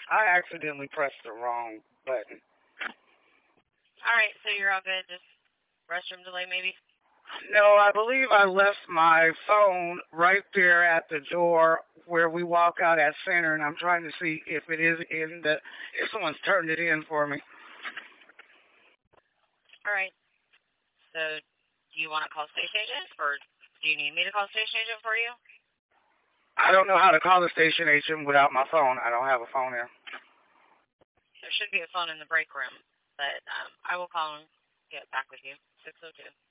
I accidentally pressed the wrong button. All right, so you're all good. Just restroom delay, maybe. No, I believe I left my phone right there at the door where we walk out at center, and I'm trying to see if it is in the if someone's turned it in for me. All right. So, do you want to call station agent, or do you need me to call station agent for you? I don't know how to call the station agent without my phone. I don't have a phone here. There should be a phone in the break room, but I will call and get back with you. 602.